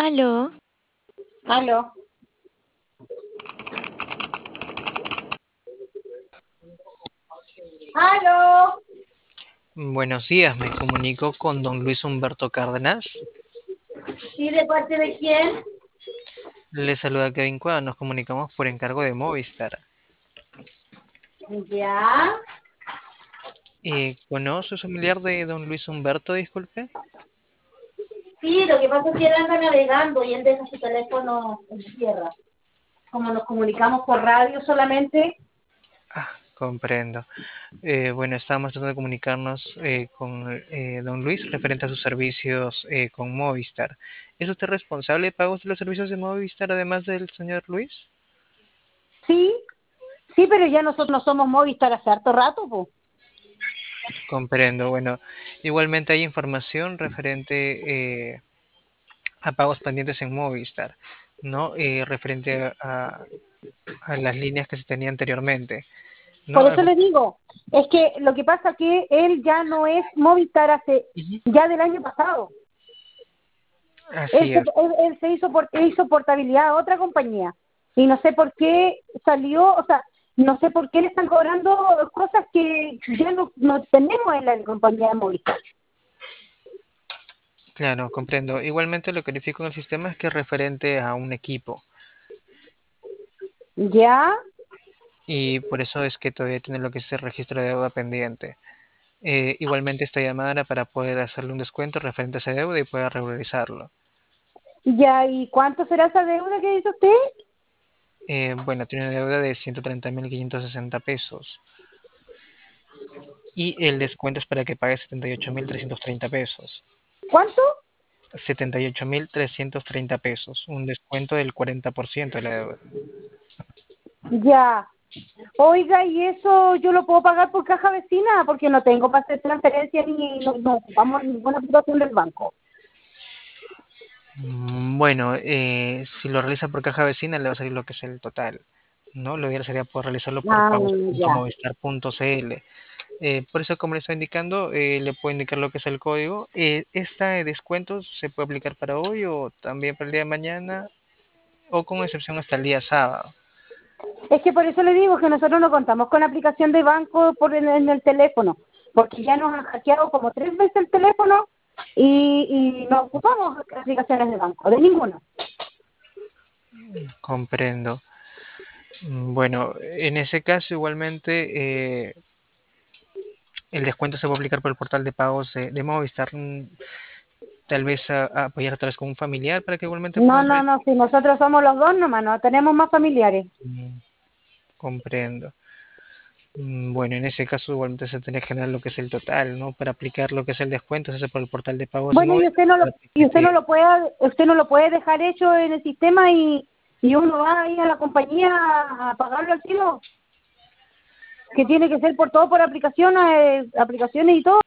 Aló, Aló. Aló. Buenos días, me comunico con don Luis Humberto Cárdenas. ¿Y de parte de quién? Le saluda Kevin Cueva, nos comunicamos por encargo de Movistar. Ya. ¿Conoce su familiar de don Luis Humberto, disculpe? Sí, lo que pasa es que él anda navegando y él deja su teléfono en tierra. Como nos comunicamos por radio solamente, Comprendo. Bueno, estábamos tratando de comunicarnos con don Luis referente a sus servicios con Movistar. ¿Es usted responsable de pagos de los servicios de Movistar además del señor Luis? sí, sí, pero ya nosotros no somos Movistar hace harto rato, pues. Comprendo. Bueno, igualmente hay información referente a pagos pendientes en Movistar, ¿no? Referente a las líneas que se tenía anteriormente, ¿no? Por eso le digo, es que lo que pasa es que él ya no es Movistar hace, Ujú. ya del año pasado. Él Así se, es. él se hizo, hizo portabilidad a otra compañía y no sé por qué salió, o sea, no sé por qué le están cobrando cosas que ya no tenemos en la compañía de Movistar. Claro, comprendo. Igualmente lo que verifico en el sistema es que es referente a un equipo ¿Ya? y por eso es que todavía tiene lo que es el registro de deuda pendiente. Igualmente esta llamada era para poder hacerle un descuento referente a esa deuda y poder regularizarlo. ¿Ya? ¿Y cuánto será esa deuda que dice usted? Bueno, tiene una deuda de 130.560 pesos y el descuento es para que pague 78.330 pesos. ¿Cuánto? 78.330 pesos, un descuento del 40% de la deuda. Ya. Oiga, ¿y eso yo lo puedo pagar por caja vecina? Porque no tengo para hacer transferencia ni no ocupamos ninguna aplicación del banco. Bueno, si lo realiza por caja vecina le va a salir lo que es el total, ¿no? Lo ideal sería poder realizarlo por Ah, ya. pagos.movistar.cl. Por eso, como le estaba indicando, le puedo indicar lo que es el código. Esta descuento se puede aplicar para hoy o también para el día de mañana o con excepción hasta el día sábado. Es que por eso le digo que nosotros no contamos con aplicación de banco en el teléfono, porque ya nos han hackeado como 3 veces el teléfono y no ocupamos aplicaciones de banco, de ninguna. Comprendo. Bueno, en ese caso igualmente el descuento se va a aplicar por el portal de pagos de Movistar. Tal vez a apoyar otra vez con un familiar para que igualmente No, puedan no, realizar. no, si nosotros somos los dos nomás, no tenemos más familiares. Comprendo. Bueno, en ese caso igualmente se tendría que generar lo que es el total, ¿no? Para aplicar lo que es el descuento, se hace por el portal de pagos de Bueno, Movistar. usted no lo puede dejar hecho en el sistema y uno va ahí a la compañía a pagarlo al tiro, que tiene que ser por todo por aplicaciones y todo.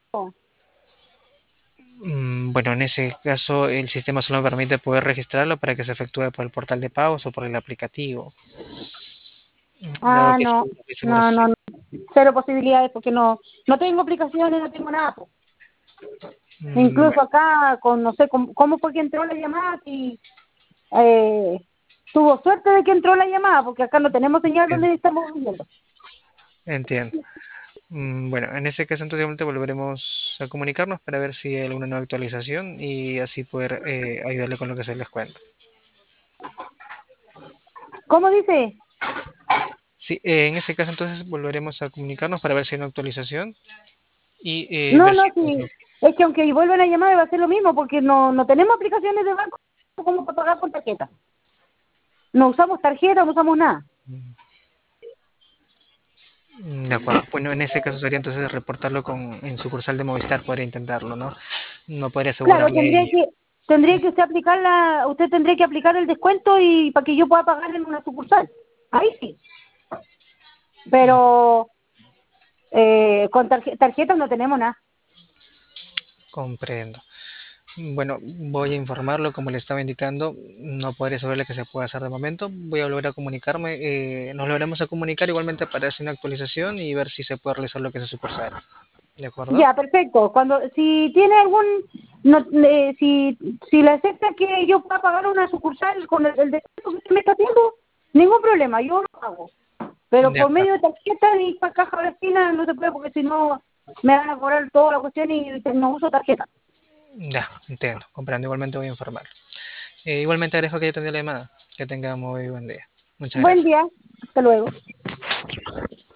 Bueno, en ese caso el sistema solo me permite poder registrarlo para que se efectúe por el portal de pagos o por el aplicativo. Dado Ah, que sí, no, no estoy seguro no, si... no, no. Cero posibilidades porque no tengo aplicaciones, no tengo nada, po. Incluso Bueno, acá, con no sé cómo fue que entró la llamada, y eh, tuvo suerte de que entró la llamada, porque acá no tenemos señal en- donde estamos viviendo. entiendo. Bueno, en ese caso entonces igualmente volveremos a comunicarnos para ver si hay alguna nueva actualización y así poder ayudarle con lo que es el descuento. ¿Cómo dice? Sí, en ese caso entonces volveremos a comunicarnos para ver si hay una actualización y No, ver si no, pues, sí. Es que aunque vuelvan a llamar va a ser lo mismo, porque no tenemos aplicaciones de banco como para pagar con tarjeta. No usamos tarjeta, no usamos nada. de acuerdo. Bueno, en ese caso sería entonces reportarlo en sucursal de Movistar, podría intentarlo, ¿no? No podría Claro, asegurarle ello. tendría que usted tendría que aplicar el descuento y para que yo pueda pagar en una sucursal. Ahí sí. Pero con tarjetas no tenemos nada. Comprendo. Bueno, voy a informarlo como le estaba indicando. No podría saberle que se puede hacer de momento. Voy a volver a comunicarme. Nos volveremos a comunicar igualmente para hacer una actualización y ver si se puede realizar lo que es el sucursal. ¿De acuerdo? Ya, perfecto. Si tiene algún, no, si le acepta que yo pueda pagar una sucursal con el descuento que usted me está haciendo, ningún problema, yo lo hago. Pero De por acuerdo. medio de tarjeta ni para caja vecina no se puede porque si no me van a cobrar toda la cuestión y no uso tarjeta. Ya, entiendo, comprendo. Igualmente voy a informar. Igualmente agradezco que haya tenido la llamada. Que tenga muy buen día. Muchas Buen gracias. día, hasta luego.